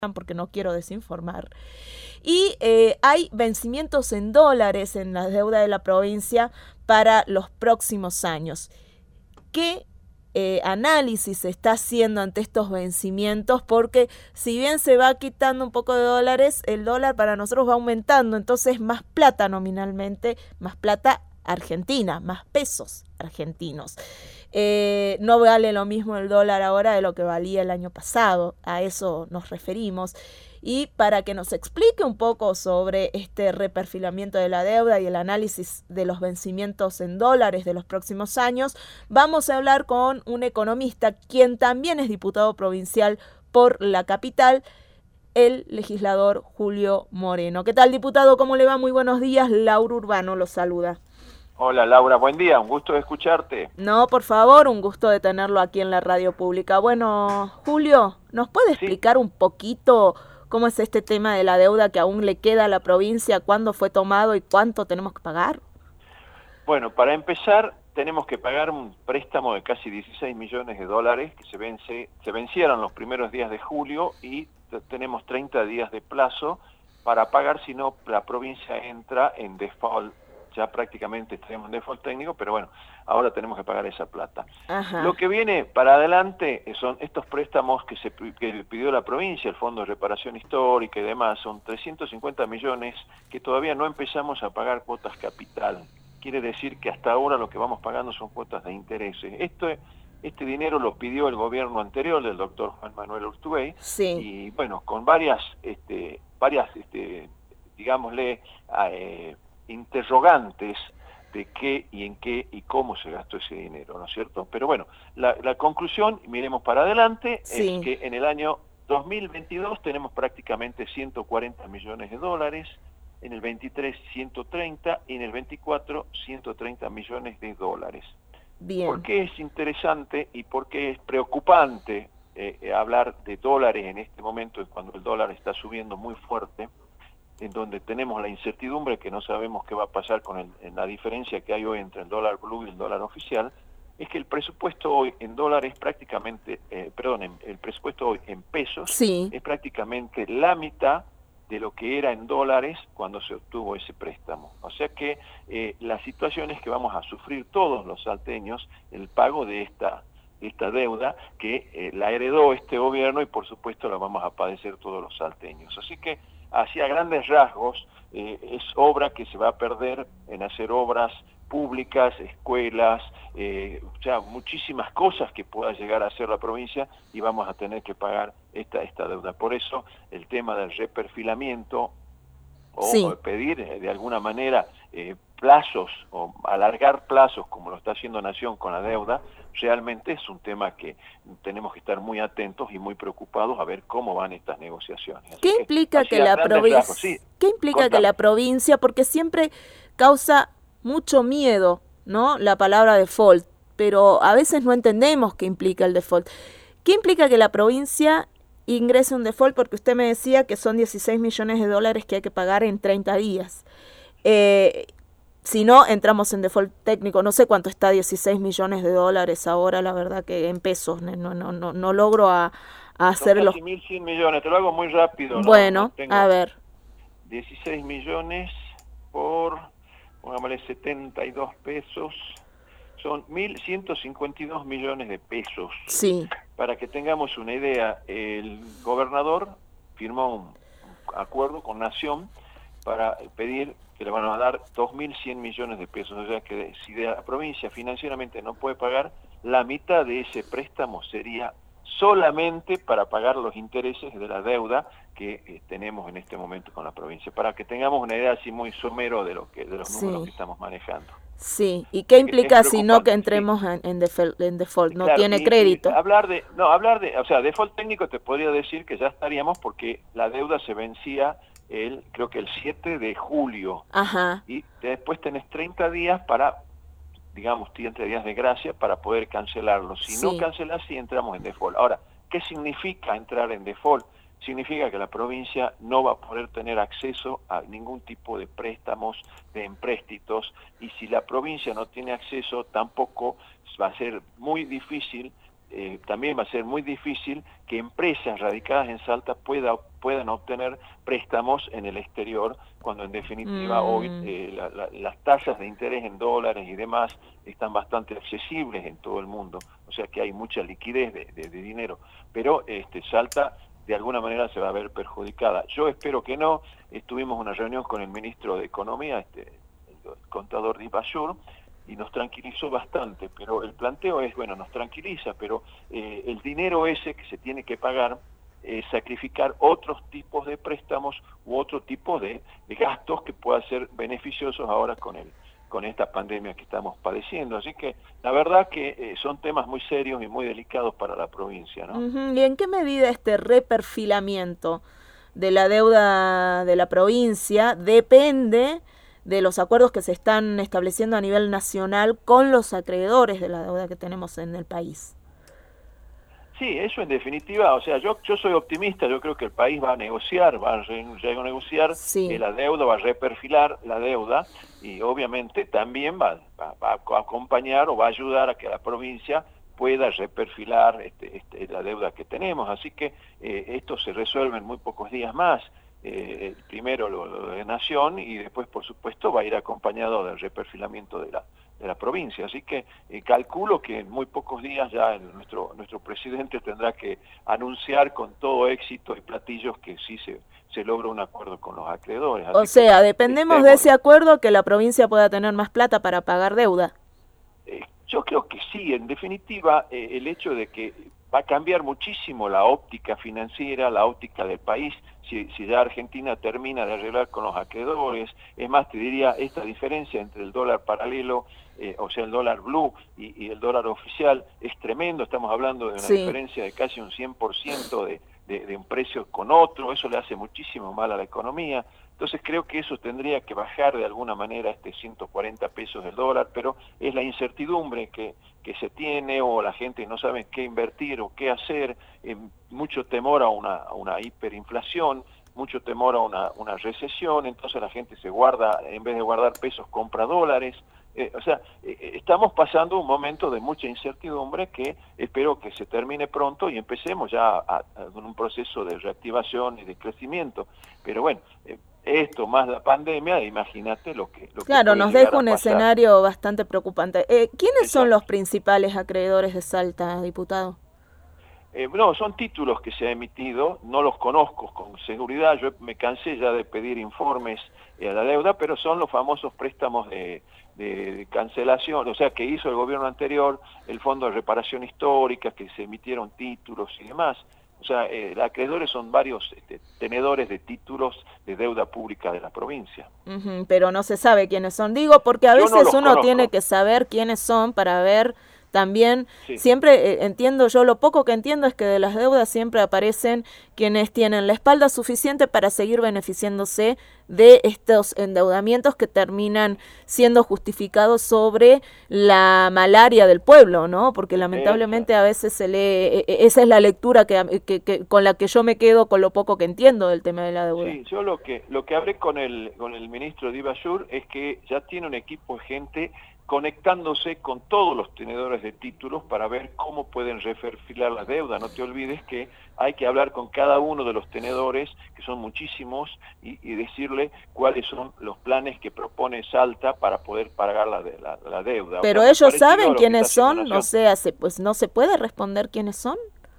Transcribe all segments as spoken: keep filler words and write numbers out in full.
porque no quiero desinformar. Y eh, hay vencimientos en dólares en la deuda de la provincia para los próximos años. ¿Qué eh, análisis se está haciendo ante estos vencimientos? Porque si bien se va quitando un poco de dólares, el dólar para nosotros va aumentando, entonces más plata nominalmente, más plata argentina, más pesos argentinos. Eh, no vale lo mismo el dólar ahora de lo que valía el año pasado, a eso nos referimos. Y para que nos explique un poco sobre este reperfilamiento de la deuda y el análisis de los vencimientos en dólares de los próximos años, vamos a hablar con un economista, quien también es diputado provincial por la capital, el legislador Julio Moreno. ¿Qué tal, diputado? ¿Cómo le va? Muy buenos días. Laura Urbano lo saluda. Hola Laura, buen día, un gusto de escucharte. No, por favor, un gusto de tenerlo aquí en la radio pública. Bueno, Julio, ¿nos puede explicar sí. un poquito cómo es este tema de la deuda que aún le queda a la provincia, cuándo fue tomado y cuánto tenemos que pagar? Bueno, para empezar, tenemos que pagar un préstamo de casi dieciséis millones de dólares que se vence, se vencieron los primeros días de julio y tenemos treinta días de plazo para pagar, si no la provincia entra en default. Ya prácticamente estaríamos en default técnico, pero bueno, ahora tenemos que pagar esa plata. Ajá. Lo que viene para adelante son estos préstamos que se que pidió la provincia, el Fondo de Reparación Histórica y demás, son trescientos cincuenta millones que todavía no empezamos a pagar cuotas capital. Quiere decir que hasta ahora lo que vamos pagando son cuotas de intereses. Esto, este dinero lo pidió el gobierno anterior del doctor Juan Manuel Urtubey, sí. Y bueno, con varias, este, varias, este, digámosle, eh, interrogantes de qué y en qué y cómo se gastó ese dinero, ¿no es cierto? Pero bueno, la, la conclusión, miremos para adelante, sí. Es que en el año dos mil veintidós tenemos prácticamente ciento cuarenta millones de dólares, en el veintitrés ciento treinta y en el veinticuatro ciento treinta millones de dólares. Bien. ¿Por qué es interesante y por qué es preocupante eh, hablar de dólares en este momento, cuando el dólar está subiendo muy fuerte, en donde tenemos la incertidumbre que no sabemos qué va a pasar con el, en la diferencia que hay hoy entre el dólar blue y el dólar oficial? Es que el presupuesto hoy en dólares prácticamente, eh, perdón, en, el presupuesto hoy en pesos sí. Es prácticamente la mitad de lo que era en dólares cuando se obtuvo ese préstamo. O sea que eh, la situación es que vamos a sufrir todos los salteños el pago de esta, de esta deuda que eh, la heredó este gobierno y por supuesto la vamos a padecer todos los salteños. Así que hacia grandes rasgos, eh, es obra que se va a perder en hacer obras públicas, escuelas, eh, o sea, muchísimas cosas que pueda llegar a hacer la provincia y vamos a tener que pagar esta, esta deuda. Por eso el tema del reperfilamiento o sí. pedir eh, de alguna manera eh, plazos o alargar plazos como lo está haciendo Nación con la deuda, realmente es un tema que tenemos que estar muy atentos y muy preocupados a ver cómo van estas negociaciones. ¿Qué Así implica que, que la provincia sí, ¿Qué implica contame. que la provincia, porque siempre causa mucho miedo, ¿no? La palabra default, pero a veces no entendemos qué implica el default. ¿Qué implica que la provincia ingrese un default? Porque usted me decía que son dieciséis millones de dólares que hay que pagar en treinta días. Eh, si no, entramos en default técnico. No sé cuánto está dieciséis millones de dólares ahora, la verdad que en pesos. No, no, no, no logro a, a hacerlo. Son casi mil cien millones, te lo hago muy rápido. Bueno, ¿no? No tengo a ver. dieciséis millones por, pongámosle setenta y dos pesos, son mil ciento cincuenta y dos millones de pesos. Sí. Para que tengamos una idea, el gobernador firmó un acuerdo con Nación para pedir que le van a dar dos mil cien millones de pesos, o sea que si de la provincia financieramente no puede pagar, la mitad de ese préstamo sería solamente para pagar los intereses de la deuda que eh, tenemos en este momento con la provincia, para que tengamos una idea así muy somero de lo que de los sí. números que estamos manejando. Sí, ¿y qué implica si no que entremos sí. en, en, default, en default? No claro, tiene y, crédito. Y hablar de, no, hablar de, o sea, default técnico te podría decir que ya estaríamos porque la deuda se vencía el, creo que el siete de julio. Ajá. Y después tenés treinta días para, digamos, treinta días de gracia para poder cancelarlo. Si sí. no cancelas, sí entramos en default. Ahora, ¿qué significa entrar en default? Significa que la provincia no va a poder tener acceso a ningún tipo de préstamos, de empréstitos, y si la provincia no tiene acceso, tampoco va a ser muy difícil eh, también va a ser muy difícil que empresas radicadas en Salta pueda, puedan obtener préstamos en el exterior, cuando en definitiva mm. hoy eh, la, la, las tasas de interés en dólares y demás están bastante accesibles en todo el mundo, o sea que hay mucha liquidez de, de, de dinero, pero este, Salta de alguna manera se va a ver perjudicada. Yo espero que no. Tuvimos una reunión con el ministro de Economía, este, el contador Dibajur, y nos tranquilizó bastante, pero el planteo es, bueno, nos tranquiliza, pero eh, el dinero ese que se tiene que pagar, eh, sacrificar otros tipos de préstamos u otro tipo de, de gastos que puedan ser beneficiosos ahora con el con esta pandemia que estamos padeciendo. Así que la verdad que eh, son temas muy serios y muy delicados para la provincia, ¿no? Uh-huh. ¿Y en qué medida este reperfilamiento de la deuda de la provincia depende de los acuerdos que se están estableciendo a nivel nacional con los acreedores de la deuda que tenemos en el país? Sí, eso en definitiva, o sea, yo yo soy optimista, yo creo que el país va a negociar, va a, re, a negociar sí. eh, la deuda, va a reperfilar la deuda y obviamente también va, va, va a acompañar o va a ayudar a que la provincia pueda reperfilar este, este, la deuda que tenemos. Así que eh, esto se resuelve en muy pocos días más. Eh, primero lo, lo de Nación y después, por supuesto, va a ir acompañado del reperfilamiento de la de la provincia, así que eh, calculo que en muy pocos días ya el, nuestro nuestro presidente tendrá que anunciar con todo éxito y platillos que sí se, se logra un acuerdo con los acreedores. Así o sea, que, dependemos estemos, de ese acuerdo que la provincia pueda tener más plata para pagar deuda. Eh, yo creo que sí, en definitiva, eh, el hecho de que va a cambiar muchísimo la óptica financiera, la óptica del país, si, si ya Argentina termina de arreglar con los acreedores. Es más, te diría, esta diferencia entre el dólar paralelo, eh, o sea, el dólar blue y, y el dólar oficial, es tremendo. Estamos hablando de una sí. diferencia de casi un cien por ciento de, de, de un precio con otro. Eso le hace muchísimo mal a la economía. Entonces creo que eso tendría que bajar de alguna manera este ciento cuarenta pesos del dólar, pero es la incertidumbre que, que se tiene, o la gente no sabe qué invertir o qué hacer, eh, mucho temor a una, a una hiperinflación, mucho temor a una, una recesión, entonces la gente se guarda, en vez de guardar pesos, compra dólares. Eh, o sea, eh, estamos pasando un momento de mucha incertidumbre que espero que se termine pronto y empecemos ya a, a, con un proceso de reactivación y de crecimiento. Pero bueno, eh, esto más la pandemia, imagínate lo que... Lo claro, que nos deja un escenario bastante preocupante. Eh, ¿Quiénes Exacto. son los principales acreedores de Salta, diputado? Eh, no, son títulos que se han emitido, no los conozco con seguridad, yo me cansé ya de pedir informes eh, a la deuda, pero son los famosos préstamos de, de, de cancelación, o sea, que hizo el gobierno anterior, el Fondo de Reparación Histórica, que se emitieron títulos y demás. O sea, eh, los acreedores son varios este, tenedores de títulos de deuda pública de la provincia. Uh-huh, pero no se sabe quiénes son, digo, porque a veces no uno conozco. tiene que saber quiénes son para ver... También, sí. siempre eh, entiendo, yo lo poco que entiendo es que de las deudas siempre aparecen quienes tienen la espalda suficiente para seguir beneficiándose de estos endeudamientos que terminan siendo justificados sobre la malaria del pueblo, ¿no? Porque lamentablemente a veces se lee, esa es la lectura que, que, que con la que yo me quedo con lo poco que entiendo del tema de la deuda. Sí, yo lo que lo que hablé con el con el ministro Dibajur es que ya tiene un equipo de gente conectándose con todos los tenedores de títulos para ver cómo pueden reperfilar la deuda. No te olvides que hay que hablar con cada uno de los tenedores, que son muchísimos, y, y decirle cuáles son los planes que propone Salta para poder pagar la, la, la deuda. Pero o sea, ellos saben quiénes son, o sea, se, pues no se puede responder quiénes son.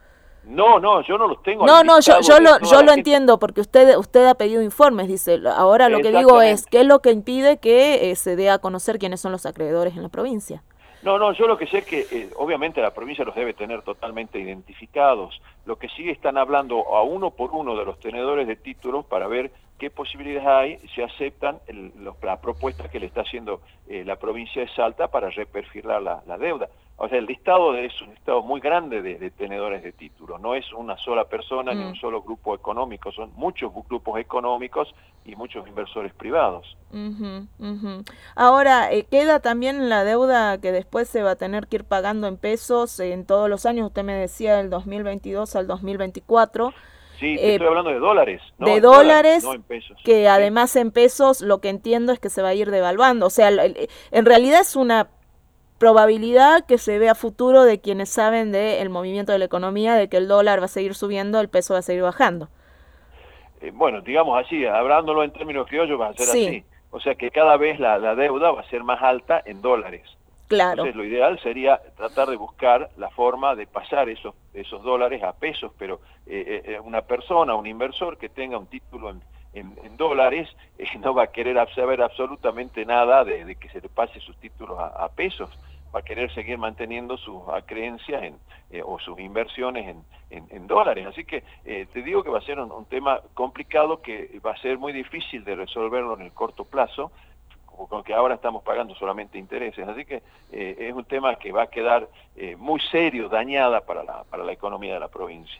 No, no, yo no los tengo. No, no, yo, yo lo, yo lo entiendo, porque usted usted ha pedido informes, dice. Ahora lo que digo es, ¿qué es lo que impide que eh, se dé a conocer quiénes son los acreedores en la provincia? No, no, yo lo que sé es que eh, obviamente la provincia los debe tener totalmente identificados. Lo que sí están hablando a uno por uno de los tenedores de títulos para ver qué posibilidades hay, si aceptan el, los, la propuesta que le está haciendo eh, la provincia de Salta para reperfilar la, la deuda. O sea, el listado es un listado muy grande de, de tenedores de títulos, no es una sola persona mm. ni un solo grupo económico, son muchos grupos económicos y muchos inversores privados. Uh-huh, uh-huh. Ahora, eh, queda también la deuda que después se va a tener que ir pagando en pesos en todos los años, usted me decía del dos mil veintidós al dos mil veinticuatro. Sí, te eh, estoy hablando de dólares. No, de dólares, dólares no en pesos. Que sí. Además en pesos lo que entiendo es que se va a ir devaluando. O sea, en realidad es una probabilidad que se ve a futuro de quienes saben del movimiento de la economía, de que el dólar va a seguir subiendo, el peso va a seguir bajando. Eh, bueno, digamos así, hablándolo en términos criollos va a ser Sí. así. O sea que cada vez la, la deuda va a ser más alta en dólares. Claro. Entonces lo ideal sería tratar de buscar la forma de pasar esos, esos dólares a pesos, pero eh, eh, una persona, un inversor que tenga un título en, en, en dólares, eh, no va a querer saber absolutamente nada de, de que se le pase sus títulos a, a pesos, va a querer seguir manteniendo sus creencias en, eh, o sus inversiones en, en, en dólares. Así que eh, te digo que va a ser un, un tema complicado que va a ser muy difícil de resolverlo en el corto plazo, con que ahora estamos pagando solamente intereses, así que eh, es un tema que va a quedar eh, muy serio, dañada para la, para la economía de la provincia.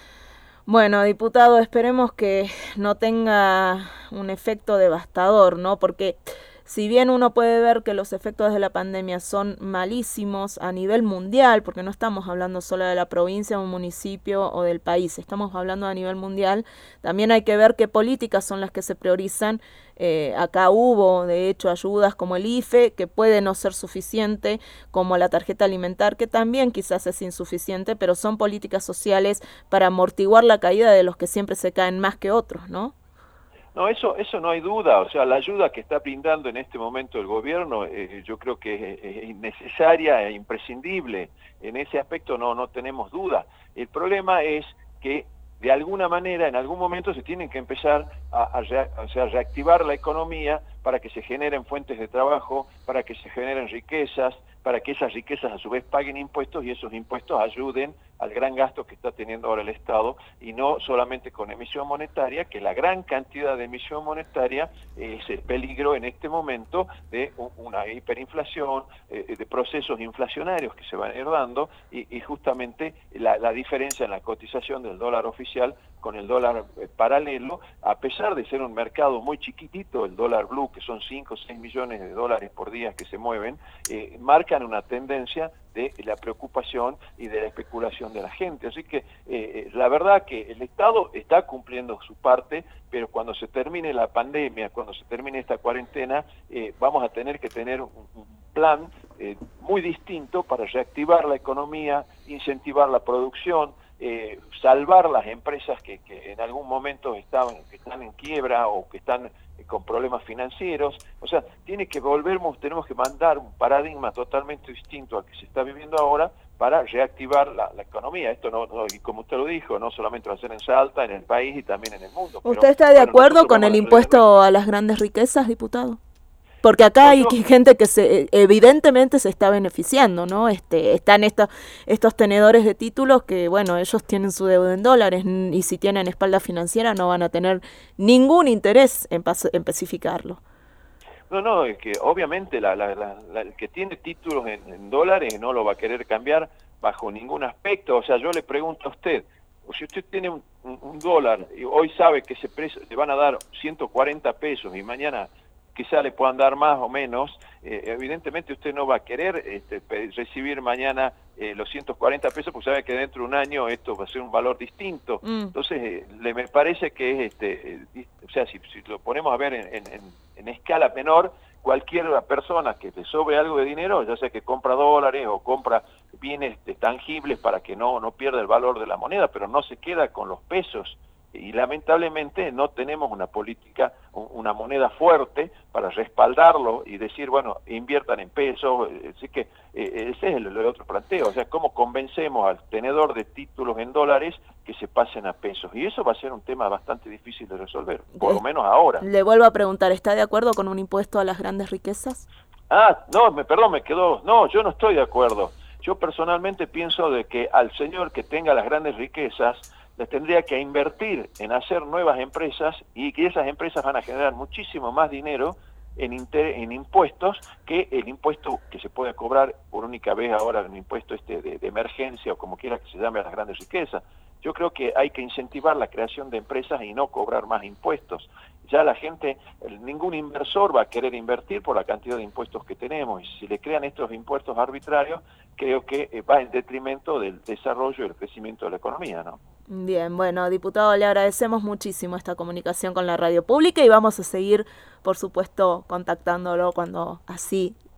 Bueno, diputado, esperemos que no tenga un efecto devastador, ¿no? Porque si bien uno puede ver que los efectos de la pandemia son malísimos a nivel mundial, porque no estamos hablando solo de la provincia, un municipio o del país, estamos hablando a nivel mundial, también hay que ver qué políticas son las que se priorizan. Eh, acá hubo, de hecho, ayudas como el I F E, que puede no ser suficiente, como la tarjeta alimentar, que también quizás es insuficiente, pero son políticas sociales para amortiguar la caída de los que siempre se caen más que otros, ¿no? No, eso eso no hay duda, o sea, la ayuda que está brindando en este momento el gobierno, eh, yo creo que es, es innecesaria e imprescindible, en ese aspecto no, no tenemos duda. El problema es que de alguna manera, en algún momento se tienen que empezar a, a, rea, o sea, a reactivar la economía para que se generen fuentes de trabajo, para que se generen riquezas, para que esas riquezas a su vez paguen impuestos y esos impuestos ayuden al gran gasto que está teniendo ahora el Estado, y no solamente con emisión monetaria, que la gran cantidad de emisión monetaria es el peligro en este momento de una hiperinflación, eh, de procesos inflacionarios que se van a ir dando, y, y justamente la, la diferencia en la cotización del dólar oficial con el dólar paralelo, a pesar de ser un mercado muy chiquitito, el dólar blue, que son cinco o seis millones de dólares por día que se mueven, eh, marcan una tendencia de la preocupación y de la especulación de la gente. Así que eh, la verdad que el Estado está cumpliendo su parte, pero cuando se termine la pandemia, cuando se termine esta cuarentena, eh, vamos a tener que tener un, un plan eh, muy distinto para reactivar la economía, incentivar la producción, Eh, salvar las empresas que, que en algún momento estaban, que están en quiebra o que están eh, con problemas financieros. O sea, tiene que volvernos, tenemos que mandar un paradigma totalmente distinto al que se está viviendo ahora para reactivar la, la economía. Esto no, no, y como usted lo dijo, no solamente va a ser en Salta, en el país y también en el mundo. ¿Usted pero, está de bueno, acuerdo con el vamos a impuesto a las grandes riquezas, diputado? Porque acá no, hay yo, gente que se evidentemente se está beneficiando, ¿no? Este, están estos, estos tenedores de títulos que, bueno, ellos tienen su deuda en dólares y si tienen espalda financiera no van a tener ningún interés en, en especificarlo. No, no, es que obviamente la, la, la, la, el que tiene títulos en, en dólares no lo va a querer cambiar bajo ningún aspecto. O sea, yo le pregunto a usted, o si usted tiene un, un, un dólar y hoy sabe que ese precio le van a dar ciento cuarenta pesos y mañana quizá le puedan dar más o menos, eh, evidentemente usted no va a querer este, recibir mañana eh, los ciento cuarenta pesos, porque sabe que dentro de un año esto va a ser un valor distinto. Mm. Entonces, eh, le, me parece que es, este, eh, o sea, si, si lo ponemos a ver en, en, en escala menor, cualquier persona que le sobre algo de dinero, ya sea que compra dólares o compra bienes este, tangibles para que no, no pierda el valor de la moneda, pero no se queda con los pesos. Y lamentablemente no tenemos una política, una moneda fuerte para respaldarlo y decir, bueno, inviertan en pesos. Así que eh, ese es el, el otro planteo, o sea, cómo convencemos al tenedor de títulos en dólares que se pasen a pesos. Y eso va a ser un tema bastante difícil de resolver, por lo menos ahora. Le vuelvo a preguntar, ¿está de acuerdo con un impuesto a las grandes riquezas? Ah, no, me, perdón, me quedó, no, yo no estoy de acuerdo. Yo personalmente pienso de que al señor que tenga las grandes riquezas les tendría que invertir en hacer nuevas empresas y que esas empresas van a generar muchísimo más dinero en, inter, en impuestos que el impuesto que se puede cobrar por única vez ahora, un impuesto este de, de emergencia o como quiera que se llame a las grandes riquezas. Yo creo que hay que incentivar la creación de empresas y no cobrar más impuestos. Ya la gente, ningún inversor va a querer invertir por la cantidad de impuestos que tenemos, y si le crean estos impuestos arbitrarios, creo que va en detrimento del desarrollo y el crecimiento de la economía, ¿no? Bien, bueno, diputado, le agradecemos muchísimo esta comunicación con la radio pública y vamos a seguir, por supuesto, contactándolo cuando así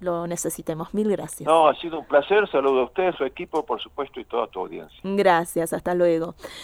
lo necesitemos. Mil gracias. No, ha sido un placer. Saludo a usted, a su equipo, por supuesto, y toda tu audiencia. Gracias, hasta luego.